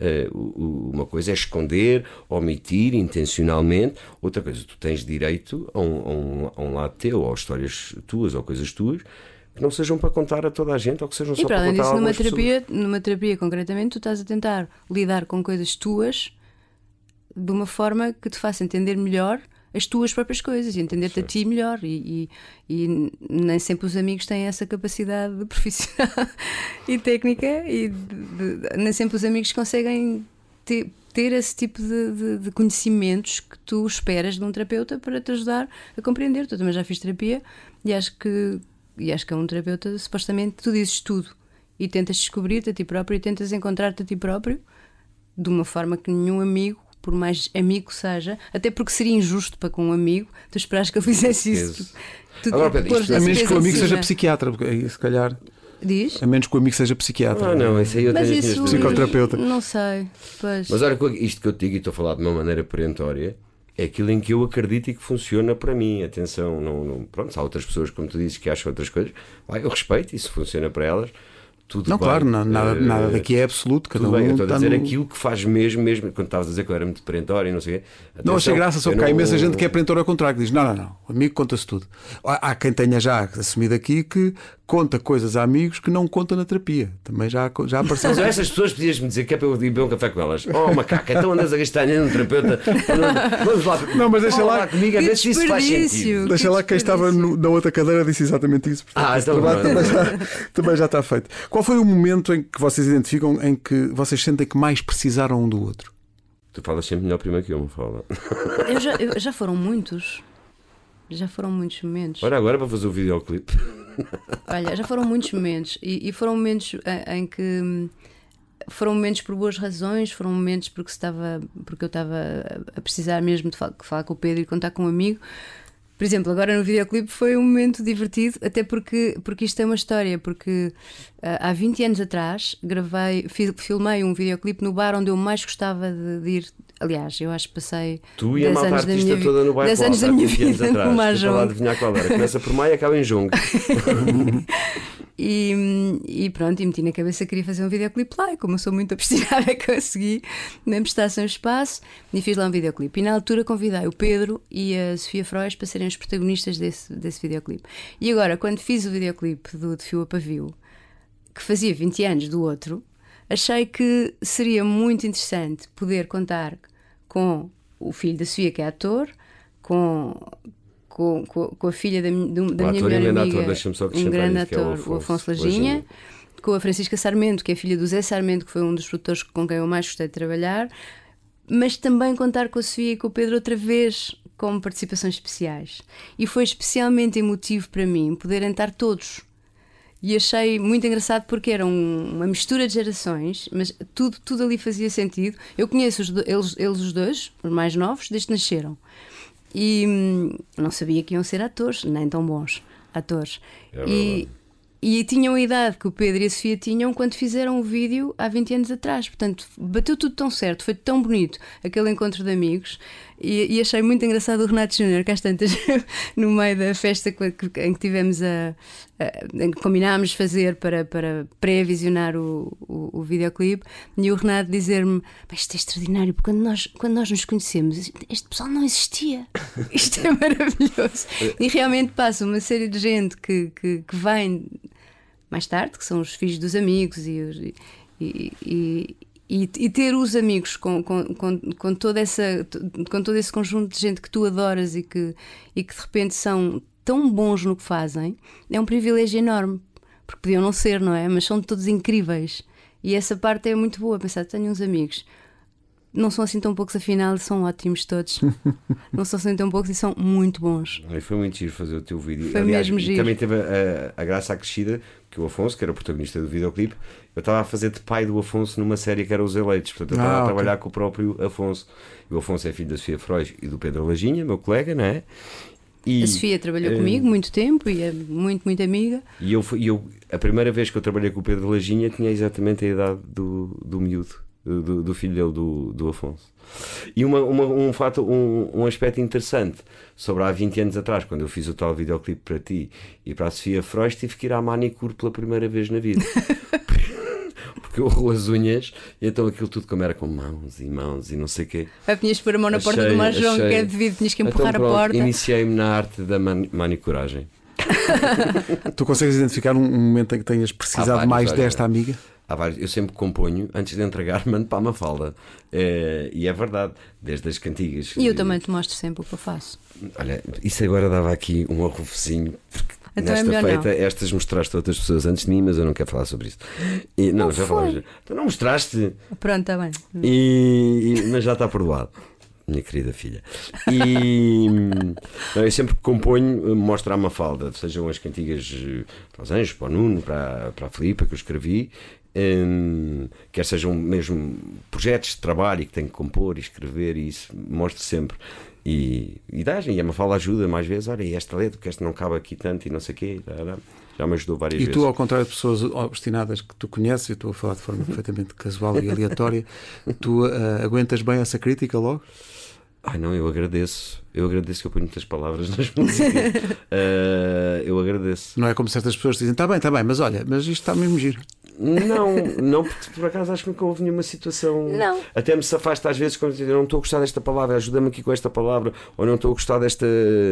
Uh, uma coisa é esconder, omitir intencionalmente, outra coisa, tu tens direito a um, a um, a um lado teu, ou histórias tuas, ou coisas tuas que não sejam para contar a toda a gente, ou que sejam e só para contar disso, a algumas numa terapia, pessoas. Numa terapia, concretamente, tu estás a tentar lidar com coisas tuas de uma forma que te faça entender melhor as tuas próprias coisas e entender-te a ti melhor, e, e, e nem sempre os amigos têm essa capacidade de profissional e técnica, e de, de, nem sempre os amigos conseguem ter, ter esse tipo de, de, de conhecimentos que tu esperas de um terapeuta para te ajudar a compreender. Tu também já fiz terapia e acho que, e acho que é um terapeuta, supostamente tu dizes tudo e tentas descobrir-te a ti próprio e tentas encontrar-te a ti próprio de uma forma que nenhum amigo, por mais amigo seja, até porque seria injusto para com um amigo tu esperas que ele fizesse isso. Tu, tu, Agora, Pedro, isto, a menos que o amigo seja psiquiatra, porque aí se calhar. Diz? A menos que o amigo seja psiquiatra. Ah, não, isso aí eu mas tenho isso, psicoterapeuta. Não sei. Pois. Mas olha, isto que eu te digo, e estou a falar de uma maneira perentória, é aquilo em que eu acredito e que funciona para mim. Atenção, não, não, pronto, há outras pessoas, como tu dizes, que acham outras coisas. Vai, eu respeito, isso funciona para elas. Tudo não, bem. claro, não, nada, uh, nada daqui é absoluto. Cada tudo um bem, eu estou a dizer no... aquilo que faz mesmo, mesmo quando estavas a dizer que eu era muito perentório e não sei o quê. Atenção, não achei graça, só porque há não... imensa gente que é perentório ao contrário, que diz: não, não, não, amigo conta-se tudo. Há, há quem tenha já assumido aqui que conta coisas a amigos que não conta na terapia. Também já, já apareceu. Mas essas pessoas podias-me dizer que é para eu ir beber um café com elas. Oh, macaca, então andas a gastar dinheiro no terapeuta. Vamos lá, não, mas deixa lá, lá comigo a ver se isso faz sentido. Deixa lá, quem estava no, na outra cadeira disse exatamente isso. Portanto, ah, então também, já, também já está feito. Qual foi o momento em que vocês identificam em que vocês sentem que mais precisaram um do outro? Tu falas sempre melhor primeiro que eu me fala. Eu já, eu, já foram muitos. Já foram muitos momentos. Olha, agora para fazer o videoclipe. Olha, já foram muitos momentos. E, e foram momentos em, em que foram momentos por boas razões, foram momentos porque, estava, porque eu estava a precisar mesmo de falar, falar com o Pedro e contar com um amigo. Por exemplo, agora no videoclipe foi um momento divertido, até porque, porque isto é uma história, porque uh, há vinte anos atrás gravei, fi, filmei um videoclipe no bar onde eu mais gostava de, de ir. Aliás, eu acho que passei tu e a malta artista minha, toda no bairro, dez anos da minha vida no Mahjong. Lá adivinhar qual era. Começa por Maio e acaba em Jong. E, e pronto, e meti na cabeça que queria fazer um videoclipe lá, e como eu sou muito obstinada, consegui mesmo estar sem espaço e fiz lá um videoclipe. E na altura convidei o Pedro e a Sofia Frois para serem os protagonistas desse, desse videoclipe. E agora, quando fiz o videoclipe do De Fio a Pavio, que fazia vinte anos do outro, achei que seria muito interessante poder contar com o filho da Sofia, que é ator, com... Com, com, com a filha da, da minha melhor amiga, ator, um grande ator, é o, Afonso, o Afonso Lajinha, com a Francisca Sarmento, que é filha do Zé Sarmento, que foi um dos produtores com quem eu mais gostei de trabalhar, mas também contar com a Sofia e com o Pedro outra vez como participações especiais. E foi especialmente emotivo para mim poderem estar todos. E achei muito engraçado porque era um, uma mistura de gerações, mas tudo, tudo ali fazia sentido. Eu conheço os do, eles, eles os dois, os mais novos, desde que nasceram. E hum, não sabia que iam ser atores, nem tão bons atores. É e, E tinham a idade que o Pedro e a Sofia tinham quando fizeram o vídeo há vinte anos atrás. Portanto, bateu tudo tão certo, foi tão bonito aquele encontro de amigos. E, e achei muito engraçado o Renato Júnior, que às tantas, no meio da festa em que tivemos a, a em que combinámos fazer para, para pré-visionar o, o, o videoclipe, e o Renato dizer-me: isto é extraordinário, porque quando nós, quando nós nos conhecemos, este pessoal não existia. Isto é maravilhoso. E realmente passa uma série de gente que, que, que vem mais tarde, que são os filhos dos amigos, e, os, e, e, e, e ter os amigos com, com, com, com, toda essa, com todo esse conjunto de gente que tu adoras e que, e que de repente são tão bons no que fazem, é um privilégio enorme, porque podiam não ser, não é? Mas são todos incríveis, e essa parte é muito boa. Pensar, tenho uns amigos, não são assim tão poucos, afinal são ótimos todos. Não são assim tão poucos e são muito bons. E foi muito giro fazer o teu vídeo. Foi Aliás, mesmo e giro. também teve a, a graça acrescida que o Afonso, que era o protagonista do videoclipe, eu estava a fazer de pai do Afonso numa série que era Os Eleitos. Portanto, eu estava Ah, a ok. trabalhar com o próprio Afonso. E o Afonso é filho da Sofia Frois e do Pedro Lajinha, meu colega, não é? E, A Sofia trabalhou eh, comigo muito tempo e é muito, muito amiga. E eu, fui- e eu, a primeira vez que eu trabalhei com o Pedro Lajinha, tinha exatamente a idade do, do miúdo, do, do filho dele, do, do Afonso. E uma, uma, um, fato, um, um aspecto interessante sobre há vinte anos atrás, quando eu fiz o tal videoclipe para ti e para a Sofia Frois, tive que ir à manicure pela primeira vez na vida. Porque eu rolo as unhas, e então aquilo tudo como era com mãos e mãos e não sei o quê. Aí tinhas de pôr a mão na porta Achei- do Marjão, achei- que é devido, tinhas que empurrar Então, pronto, a porta. iniciei-me na arte da mani- manicuragem. Tu consegues identificar um, um momento em que tenhas precisado vários, mais vários. desta amiga? Há vários, eu sempre componho, antes de entregar, mando para a Mafalda. É, e é verdade, desde as cantigas. E eu também te mostro sempre o que eu faço. Olha, isso agora dava aqui um arrufezinho, porque Então é nesta melhor feita, não. estas mostraste a outras pessoas antes de mim, mas eu não quero falar sobre isso. E, não, Não já foi. falaste. Tu não mostraste, Pronto, está bem. e, e- mas já está perdoado. Minha querida filha. E não, eu sempre que componho, mostro à Mafalda, sejam as cantigas eh, para os Anjos, para o Nuno, para, para a Filipa, que eu escrevi, hum, quer sejam mesmo projetos de trabalho e que tenho que compor e escrever, e isso mostro sempre. E, e dá, e a Mafalda ajuda mais vezes. Olha, e esta letra, que esta não cabe aqui tanto e não sei o quê. Já, já, já me ajudou várias E vezes. tu, ao contrário de pessoas obstinadas que tu conheces, eu estou a falar de forma perfeitamente casual e aleatória, tu ah, aguentas bem essa crítica logo? Ai não, eu agradeço. Eu agradeço que eu ponho muitas palavras nas músicas. Ah, eu agradeço. Não é como certas pessoas dizem, está bem, está bem, mas olha, mas isto está mesmo giro. Não, não, porque por acaso acho que nunca houve nenhuma situação. Não. Até me se afasta às vezes quando eu digo, eu não estou a gostar desta palavra, ajuda-me aqui com esta palavra, ou não estou a gostar desta.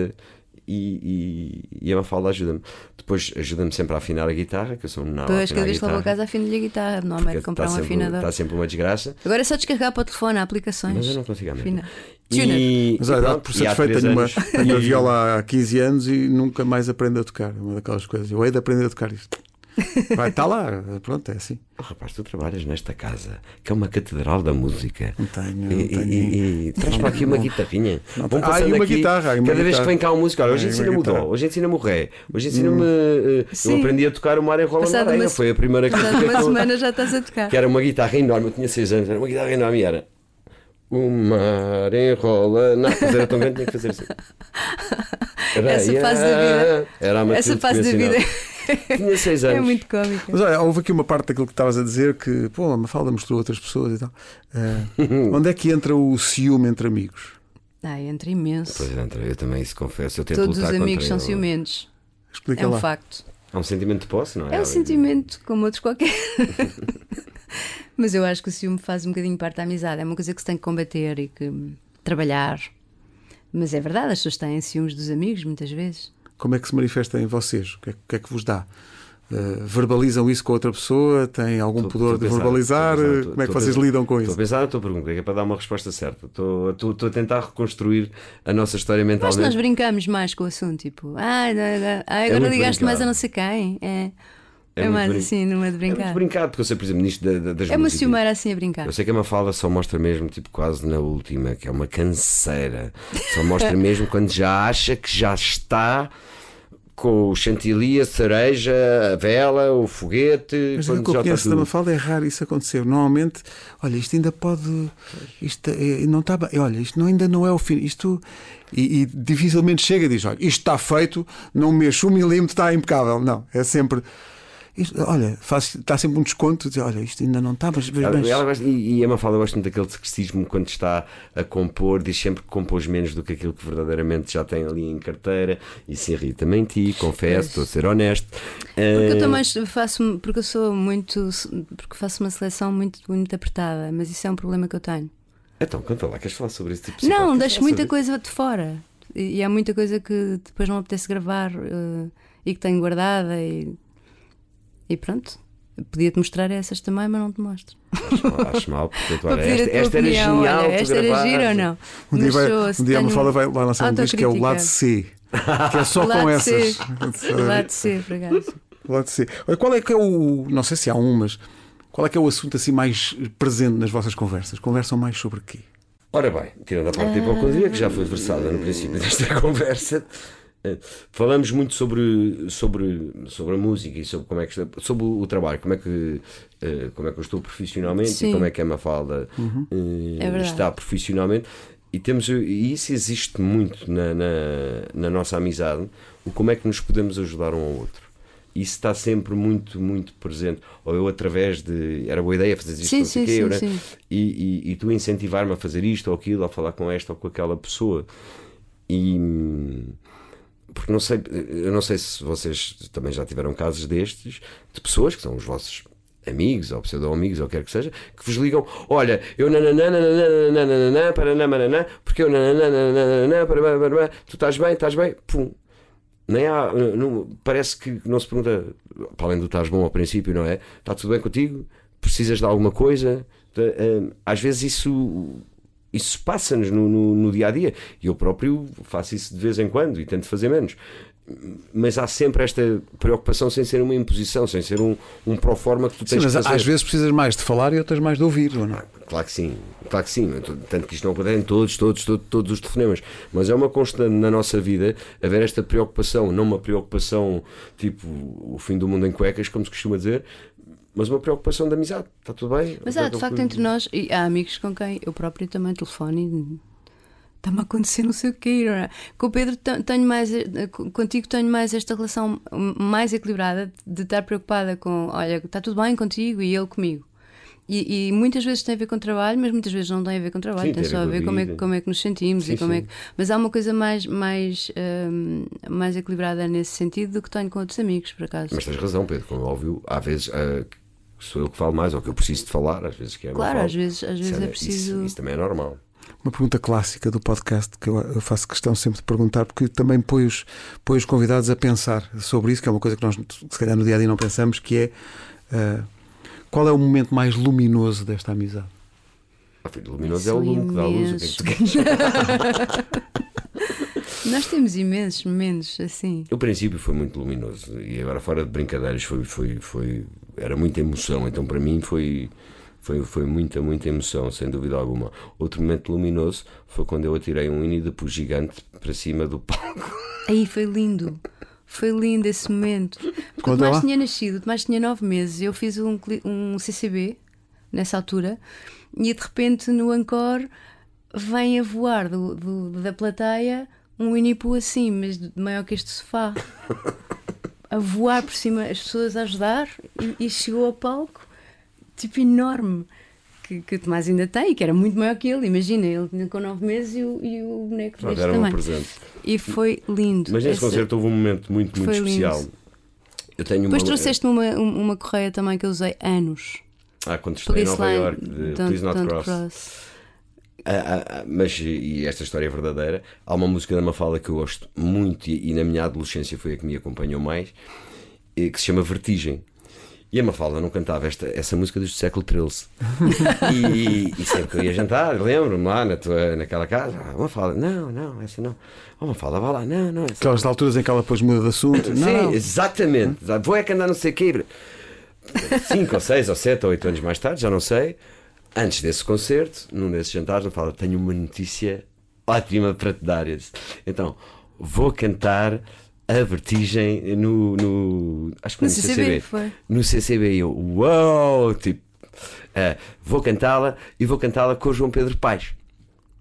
E, e, e a Mafalda ajuda-me. Depois ajuda-me sempre a afinar a guitarra, que eu sou um menino a Depois, cada afinar a vez que lá vou a guitarra. casa, afino-lhe a guitarra. Não há medo de comprar um Está sempre, afinador. está sempre uma desgraça, Agora é só descarregar para o telefone, há aplicações. mas eu não consigo a mesmo. Afina. Tuner. E, Mas e olha, pronto, por e há satisfeito, três tenho uma, anos- tenho uma e- viola há quinze anos e nunca mais aprendo a tocar. É uma daquelas coisas. Eu hei de aprender a tocar isto. Vai, está lá, pronto, é assim. Oh, rapaz, tu trabalhas nesta casa, que é uma catedral da música. Não tenho, E, não e- tenho. e- e traz para aqui uma Não. guitarrinha. Não Vamos tem- Ah, e passando uma aqui, guitarra, e uma cada vez guitarra. que vem cá um músico, olha, hoje Ah, e uma ensina-me o guitarra. dó, hoje ensina-me o ré, hoje ensina-me. eh, Eu Sim. aprendi a tocar o Mar em Rola na Passado Areia. uma- Foi a primeira que Portanto, toquei uma com- semana já estás a tocar. que era uma guitarra enorme. Eu tinha seis anos, era uma guitarra enorme e era. O mar enrola. Não, mas era tão grande, tinha que fazer assim. Essa fase da vida. Era a Matilde Essa que fase me da vida ensinava. Tinha seis anos. é muito cómica. Mas olha, houve aqui uma parte daquilo que estavas a dizer que, pô, a Mafalda mostrou outras pessoas e tal. Ah, onde é que entra o ciúme entre amigos? Ah, entra imenso. Pois entra, eu também isso confesso. Eu tento Todos os lutar amigos contra são ele. ciumentos. Explica É um lá. facto. Há um sentimento de posse, não é? É um sentimento como outros qualquer. Mas eu acho que o ciúme faz um bocadinho parte da amizade. É uma coisa que se tem que combater e que trabalhar. Mas é verdade, as pessoas têm ciúmes dos amigos muitas vezes. Como é que se manifesta em vocês? O que é, o que, é que vos dá? Uh, verbalizam isso com outra pessoa? Têm algum Estou- pudor estou a de pensar, verbalizar? estou a pensar, Como é que estou a vocês pensar. lidam com Estou a isso? pensar na tua pergunta, que é para dar uma resposta certa. Estou, estou, estou a tentar reconstruir a nossa história Acho que mentalmente. nós brincamos mais com o assunto. Tipo, ai, não, não, ai, É agora muito ligaste mais brincado. a não sei quem. É, é, É muito mais brin- assim, numa de É brincar. muito brincado, porque eu sei, por exemplo, nisto da- da- das É uma músicas. ciumeira assim a brincar. Eu sei que a Mafalda só mostra mesmo, tipo, quase na última, que é uma canseira. Só mostra mesmo quando já acha que já está com o chantilly, a cereja, a vela, o foguete. Mas quando aquilo que eu já está conheço da tudo. Mafalda é raro isso acontecer. Normalmente, olha, isto ainda pode. Isto é- não está bem. Olha, isto não, ainda não é o fim. Isto. E, e dificilmente chega e diz: olha, isto está feito, não mexo um milímetro, está impecável. Não, é sempre. isto, olha, faz, está sempre um desconto, diz, olha, isto ainda não está, mas, mas, Ela, mas... ela gosta, e, e a Mafalda gosta muito daquele secretismo quando está a compor, diz sempre que compôs menos do que aquilo que verdadeiramente já tem ali em carteira e se irrita-me em ti, confesso, estou a ser honesto. Porque eu também faço, porque eu sou muito, porque faço uma seleção muito, muito apertada, mas isso é um problema que eu tenho. Então, conta lá, queres falar sobre esse tipo de Não, deixo muita coisa de fora. E, e há muita coisa que depois não me apetece gravar uh, e que tenho guardada e, e pronto. Podia-te mostrar essas também, mas não te mostro. Acho mal, acho mal porque Para olha, pedir a esta, tua esta era opinião, genial. olha, esta era gira ou não? Um dia, Mas vai, sou- um se dia a tenho Mafalda vai, vai lançar um disco que é o autocrítica. Lado C, que é só com Lado essas. C. Lado C, por acaso. Lado C. Olha, qual é que é o. Não sei se há um, mas qual é que é o assunto assim mais presente nas vossas conversas? Conversam mais sobre quê? Ora bem, tirando a parte da hipocondria, que já foi versada no princípio desta conversa, eh, falamos muito sobre, sobre, sobre a música e sobre como é que está, sobre o trabalho, como é que, eh, como é que eu estou profissionalmente. Sim. E como é que a Mafalda eh, É verdade. está profissionalmente. E, temos, e isso existe muito na, na, na nossa amizade, o como é que nos podemos ajudar um ao outro. Isso está sempre muito, muito presente. Ou eu, através de. Era boa ideia fazer isto, Sim, não sei sim, quê, sim, né? sim. E, e, e tu incentivar-me a fazer isto ou aquilo, a falar com esta ou com aquela pessoa. E. Porque não sei, eu não sei se vocês também já tiveram casos destes, de pessoas que são os vossos amigos ou pseudo-amigos ou quer que seja, que vos ligam: olha, eu nananã, nananã, nananã, paranã, maranã, porque eu nananã, nananã, paranã, paranã, tu estás bem, estás bem, pum. Nem há, não, parece que não se pergunta, para além do estás bom ao princípio, não é? Está tudo bem contigo? Precisas de alguma coisa? Às vezes isso, isso passa-nos no, no, no dia a dia. E eu próprio faço isso de vez em quando e tento fazer menos. Mas há sempre esta preocupação sem ser uma imposição, sem ser um, um pró-forma que tu tens Sim, mas que fazer. às vezes precisas mais de falar e outras mais de ouvir, ou não? Ah, claro que sim, claro que sim. Tanto que isto não acontece em todos, todos, todos, todos os telefonemas. Mas é uma constante na nossa vida haver esta preocupação, não uma preocupação tipo o fim do mundo em cuecas, como se costuma dizer, mas uma preocupação de amizade. Está tudo bem? Mas há, de facto, entre nós, e há amigos com quem eu próprio também telefono e está-me a acontecer não sei o quê. Não é? Com o Pedro tenho mais, contigo tenho mais esta relação mais equilibrada de estar preocupada com, olha, está tudo bem contigo e ele comigo. E, e muitas vezes tem a ver com trabalho, mas muitas vezes não tem a ver com trabalho, Sim, tem, tem só a ver com a como é, vida. como é que nos sentimos. Sim, e como sim. é que... Mas há uma coisa mais, mais, hum, mais equilibrada nesse sentido do que tenho com outros amigos, por acaso. Mas tens razão, Pedro, como é óbvio, há vezes uh, sou eu que falo mais ou que eu preciso de falar, às vezes que é Claro, mal às vezes, às vezes isso é preciso. Isso, isso também é normal. Uma pergunta clássica do podcast que eu, eu faço questão sempre de perguntar, porque também põe os, põe os convidados a pensar sobre isso, que é uma coisa que nós se calhar no dia a dia não pensamos, que é uh, qual é o momento mais luminoso desta amizade? Ah, filho, luminoso é o São lume que dá a luz, o que é que tu queres? Nós temos imensos momentos assim. O princípio foi muito luminoso e agora, fora de brincadeiras, foi, foi, foi, era muita emoção. Então, para mim, foi, foi, foi muita, muita emoção, sem dúvida alguma. Outro momento luminoso foi quando eu atirei um Winnie-the-Pooh gigante para cima do palco. Aí foi lindo. Foi lindo esse momento. Porque o Conta Tomás lá. tinha nascido, o Tomás tinha nove meses. Eu fiz um, cli- um C C B nessa altura e de repente no encore vem a voar do, do- da plateia um Winnie Pooh assim, mas de- maior que este sofá, a voar por cima, as pessoas a ajudar e, e chegou ao palco tipo enorme. Que, que o Tomás ainda tem, que era muito maior que ele. Imagina, ele tinha com nove meses e o, e o boneco Já deste deram um tamanho. presente. E foi lindo. Mas nesse Esse- concerto houve um momento muito, muito Foi lindo. especial. Eu tenho Depois uma... trouxeste-me uma, uma correia também que eu usei anos. Ah, quando estive em Police Nova Line, York, de Don't, Please Not Don't Cross. Cross. Ah, ah, ah, mas, e esta história é verdadeira, há uma música da Mafalda que eu gosto muito e, e na minha adolescência foi a que me acompanhou mais, eh, que se chama Vertigem. E a Mafalda não cantava esta, essa música desde o século treze. e, e sempre que eu ia jantar, lembro-me lá na tua, naquela casa, ah, Mafalda, não, não, essa não. Oh, Mafalda, vá lá, não, não. Essa Aquelas alturas em que ela depois muda de assunto. Sim, Não, não. exatamente. Vou é que andar não sei o quê. Cinco ou seis ou sete ou oito anos mais tarde, já não sei. Antes desse concerto, num desses jantares, eu falo: tenho uma notícia ótima para te dar. Eu disse, então, vou cantar a Vertigem no, no acho que No no C C B, C C B. foi. No C C B. E eu, uau! Tipo, ah, vou cantá-la e vou cantá-la com o João Pedro Paes.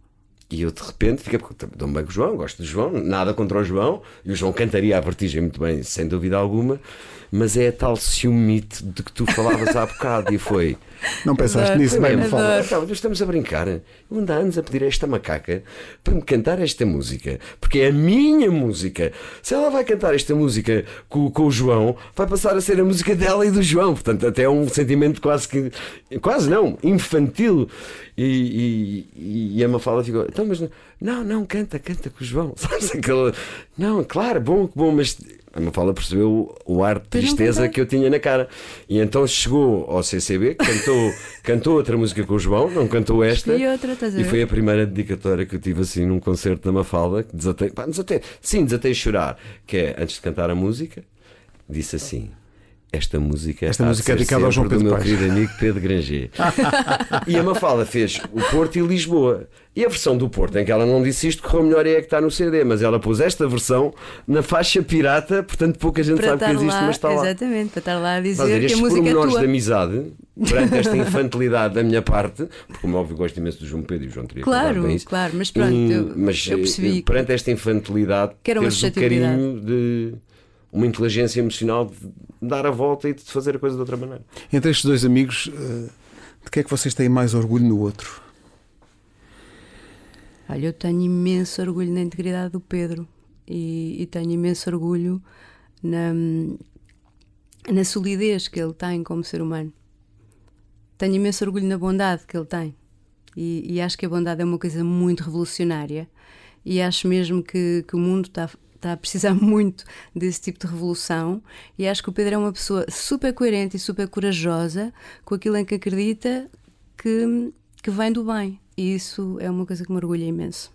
E eu de repente fiquei, porque dou-me bem com o João, gosto do João, nada contra o João, e o João cantaria a vertigem muito bem, sem dúvida alguma, mas é a tal ciumite de que tu falavas há bocado, e foi. Não pensaste Adoro, nisso, bem me adoro. fala. Nós estamos a brincar. Eu ando há anos a pedir a esta macaca para me cantar esta música, porque é a minha música. Se ela vai cantar esta música com, com o João, vai passar a ser a música dela e do João. Portanto, até é um sentimento quase que, quase não, infantil. E, e, e a Mafalda ficou, então, mas não, não, não, canta, canta com o João. Sabes aquela. Não, claro, bom, bom, mas. A Mafalda percebeu o ar de tristeza que eu tinha na cara. E então chegou ao C C B, cantou, cantou outra música com o João, não cantou esta. E outra, estás a ver? E foi a primeira dedicatória que eu tive assim num concerto da Mafalda, que desatei, pá, desatei, sim, desatei a chorar. Que é, antes de cantar a música, disse assim: esta música, Esta música é dedicada ao João do Pedro meu Paes. querido amigo Pedro Granger. E a Mafalda fez o Porto e Lisboa. E a versão do Porto, em que ela não disse isto, correu melhor, é a que está no C D, mas ela pôs esta versão na faixa pirata, portanto pouca gente Para sabe que estar existe, lá, mas está lá. exatamente, para estar lá a Estás a ver, dizer que a estes música é pormenores tua. de amizade, perante esta infantilidade da minha parte, porque como óbvio gosto imenso do João Pedro e o João teria que Claro, dar bem isso. claro, mas pronto, E- eu- mas, eu percebi eh, perante esta infantilidade, que era uma teres o suscetibilidade. carinho de uma inteligência emocional de dar a volta e de fazer a coisa de outra maneira. Entre estes dois amigos, eh, de que é que vocês têm mais orgulho no outro? Olha, eu tenho imenso orgulho na integridade do Pedro e, e tenho imenso orgulho na, na solidez que ele tem como ser humano. Tenho imenso orgulho na bondade que ele tem e, e acho que a bondade é uma coisa muito revolucionária e acho mesmo que, que o mundo está, está a precisar muito desse tipo de revolução e acho que o Pedro é uma pessoa super coerente e super corajosa com aquilo em que acredita que, que vem do bem. E isso é uma coisa que me orgulha imenso.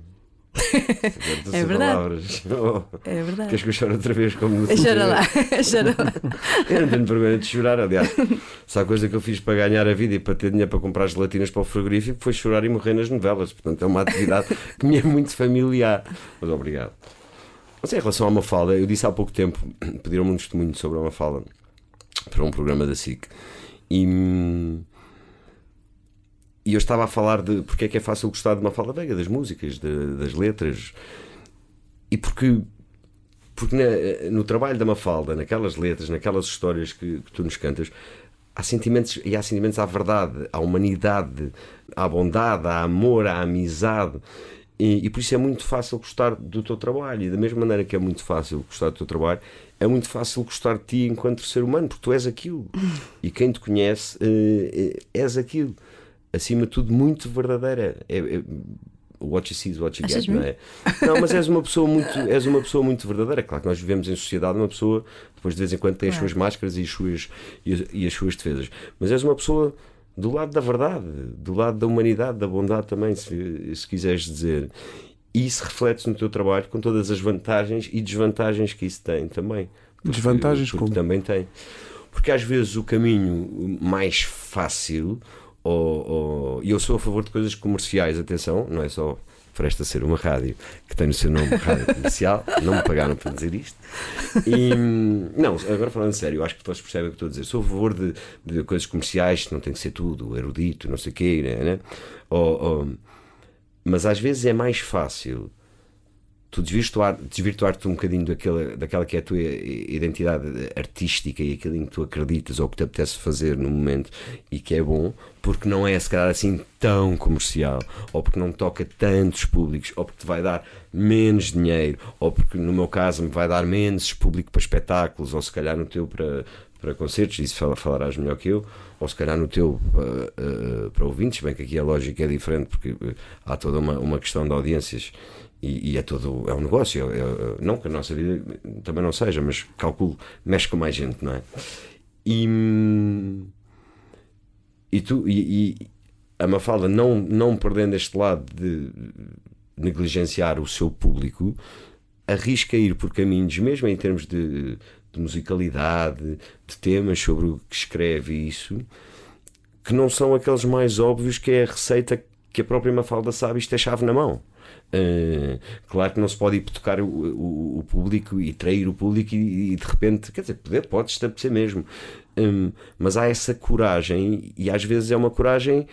É verdade. Oh, É verdade. queres que eu chore outra vez? Como no Chora lá, chora lá. Eu não tenho vergonha de chorar, aliás. Só a coisa que eu fiz para ganhar a vida e para ter dinheiro para comprar gelatinas para o frigorífico foi chorar e morrer nas novelas. Portanto, é uma atividade que me é muito familiar. Mas obrigado. Mas em relação à Mafalda, eu disse há pouco tempo, pediram-me um testemunho sobre a Mafalda para um programa da S I C. E. E eu estava a falar de porque é que é fácil gostar de Mafalda Veiga, das músicas, de, das letras. E porque, porque na, no trabalho da Mafalda, naquelas letras, naquelas histórias que, que tu nos cantas, há sentimentos, e há sentimentos à verdade, à humanidade, à bondade, à amor, à amizade. E, e por isso é muito fácil gostar do teu trabalho. E da mesma maneira que é muito fácil gostar do teu trabalho, é muito fácil gostar de ti enquanto ser humano, porque tu és aquilo. E quem te conhece, uh, és aquilo. Acima de tudo, muito verdadeira. É, é, what you see is what you get, não é? Não, mas és uma pessoa muito, és uma pessoa muito verdadeira. Claro que nós vivemos em sociedade, uma pessoa depois de vez em quando tem as suas máscaras e as suas, e, e as suas defesas. Mas és uma pessoa do lado da verdade, do lado da humanidade, da bondade também, se, se quiseres dizer. E isso reflete-se no teu trabalho com todas as vantagens e desvantagens que isso tem também. Porque, Desvantagens porque como? também tem. Porque às vezes o caminho mais fácil. E eu sou a favor de coisas comerciais, atenção, não é só presta a ser uma rádio que tem no seu nome rádio comercial, não me pagaram para dizer isto. E, não, agora falando sério, eu acho que todos percebem o que estou a dizer. Sou a favor de, de coisas comerciais, não tem que ser tudo erudito, não sei o quê, né? Ou, ou, mas às vezes é mais fácil tu desvirtuar, desvirtuar-te um bocadinho daquela, daquela que é a tua identidade artística e aquilo em que tu acreditas ou que te apetece fazer no momento e que é bom, porque não é se calhar assim tão comercial, ou porque não toca tantos públicos, ou porque te vai dar menos dinheiro, ou porque no meu caso me vai dar menos público para espetáculos, ou se calhar no teu para, para concertos, isso falarás melhor que eu, ou se calhar no teu uh, uh, para ouvintes, bem que aqui a lógica é diferente porque uh, há toda uma, uma questão de audiências. E, e é todo, é um negócio, é, é, não que a nossa vida também não seja, mas calculo, mexe com mais gente, não é? E, e, tu, e, e a Mafalda não, não perdendo este lado de negligenciar o seu público, arrisca ir por caminhos, mesmo em termos de, de musicalidade, de temas sobre o que escreve isso, que não são aqueles mais óbvios, que é a receita que a própria Mafalda sabe, isto é chave na mão. Uh, claro que não se pode hipotecar o, o, o público e trair o público e, e de repente, quer dizer, poder pode estabelecer mesmo, um, mas há essa coragem e às vezes é uma coragem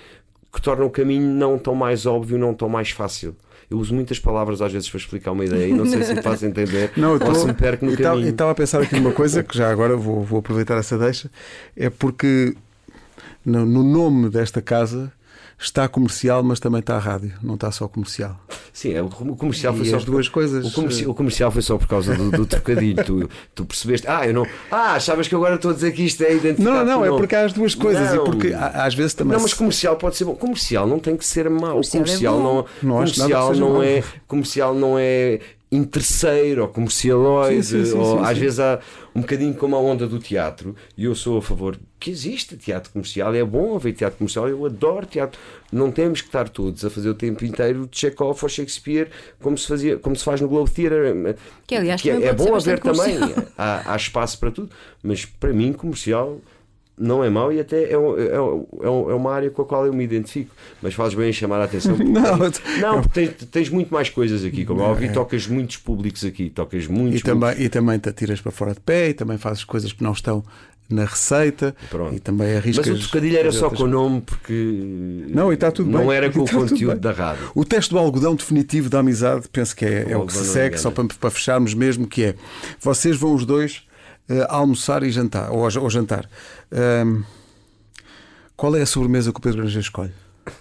que torna o caminho não tão mais óbvio, não tão mais fácil. Eu uso muitas palavras às vezes para explicar uma ideia e não sei se me faço entender não, ou se me perco no caminho. Estava a pensar aqui numa coisa que já agora vou, vou aproveitar essa deixa. É porque no, no nome desta casa está comercial, mas também está a rádio. Não está só comercial. Sim, o comercial foi e só as duas coisas. O comercial, o comercial foi só por causa do, do trocadilho. tu, tu percebeste? Ah, eu não. Ah, achavas que agora estou a dizer que isto é identificado? Não, não, é porque há as duas coisas não. e porque às vezes também. Não, mas comercial pode ser bom. Comercial não tem que ser mau. Comercial, comercial é não, não, comercial não é. Comercial não é interesseiro ou comercialoide, sim, sim, sim, ou sim, às sim. vezes há um bocadinho como a onda do teatro, e eu sou a favor que existe teatro comercial, é bom haver teatro comercial, eu adoro teatro, não temos que estar todos a fazer o tempo inteiro de Chekhov ou Shakespeare como se, fazia, como se faz no Globe Theatre, Que, aliás, que é, também é pode bom ser haver bastante também, comercial. há, há espaço para tudo, mas para mim comercial não é mau e até é, um- é, um- é um- é uma área com a qual eu me identifico. Mas fazes bem em chamar a atenção. Porque Não, tens, não, porque tens, tens muito mais coisas aqui. Como eu ouvi, tocas muitos públicos aqui, tocas muitos. E também, muitos- e também te atiras para fora de pé e também fazes coisas que não estão na receita. Pronto. E também arriscas. Mas o trocadilho era fazer só outras com o coisas. nome, porque Não, e está tudo não bem. era com E o está tudo conteúdo bem. da rádio. O teste do algodão definitivo da amizade, penso que é, é o que se algodão segue, engana. só para, para fecharmos mesmo, que é vocês vão os dois eh, almoçar e jantar, ou, ou jantar. Ahm, qual é a sobremesa que o Pedro Granger escolhe?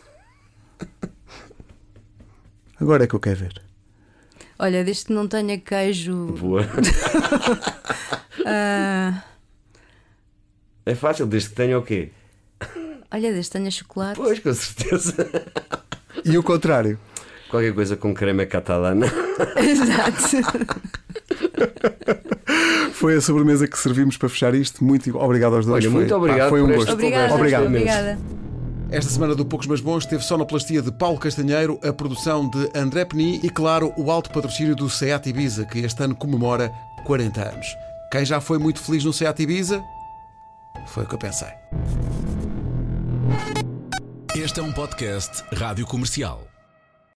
Agora é que eu quero ver. Olha, desde que não tenha queijo. Boa. ah, É fácil, desde que tenha o quê? olha, desde que tenha chocolate. Pois, com certeza. E o contrário? Qualquer coisa com creme catalana. Exato. Foi a sobremesa que servimos para fechar isto. Muito obrigado aos dois. Olha, foi, muito obrigado pá, foi um por gosto. esta Obrigada. Obrigado. Obrigada. Esta semana do Poucos Mas Bons teve sonoplastia de Paulo Castanheiro, a produção de André Peni e, claro, o alto patrocínio do Seat Ibiza, que este ano comemora quarenta anos. Quem já foi muito feliz no Seat Ibiza? Foi o que eu pensei. Este é um podcast Rádio Comercial.